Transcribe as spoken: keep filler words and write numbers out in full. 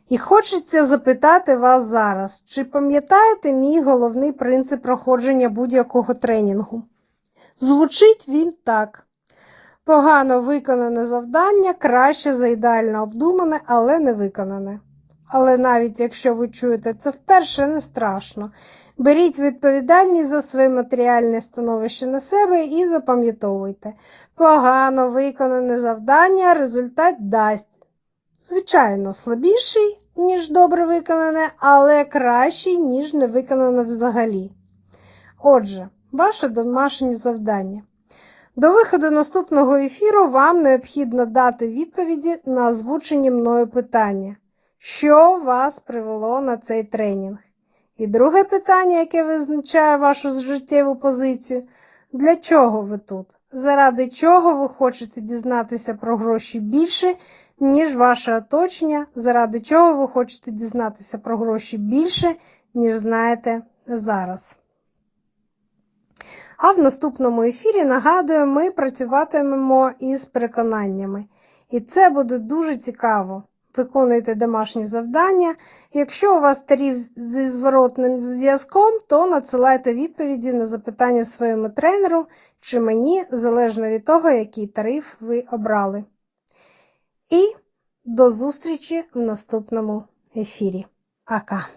І хочеться запитати вас зараз, чи пам'ятаєте мій головний принцип проходження будь-якого тренінгу? Звучить він так. Погано виконане завдання краще за ідеально обдумане, але не виконане. Але навіть якщо ви чуєте це вперше, не страшно. Беріть відповідальність за своє матеріальне становище на себе і запам'ятовуйте. Погано виконане завдання результат дасть. Звичайно, слабіший, ніж добре виконане, але кращий, ніж не виконане взагалі. Отже, ваше домашнє завдання. До виходу наступного ефіру вам необхідно дати відповіді на озвучені мною питання. Що вас привело на цей тренінг? І друге питання, яке визначає вашу життєву позицію. Для чого ви тут? Заради чого ви хочете дізнатися про гроші більше, ніж ваше оточення? Заради чого ви хочете дізнатися про гроші більше, ніж знаєте зараз? А в наступному ефірі, нагадую, ми працюватимемо із переконаннями. І це буде дуже цікаво. Виконуйте домашні завдання. Якщо у вас тариф зі зворотним зв'язком, то надсилайте відповіді на запитання своєму тренеру чи мені, залежно від того, який тариф ви обрали. І до зустрічі в наступному ефірі. Пока!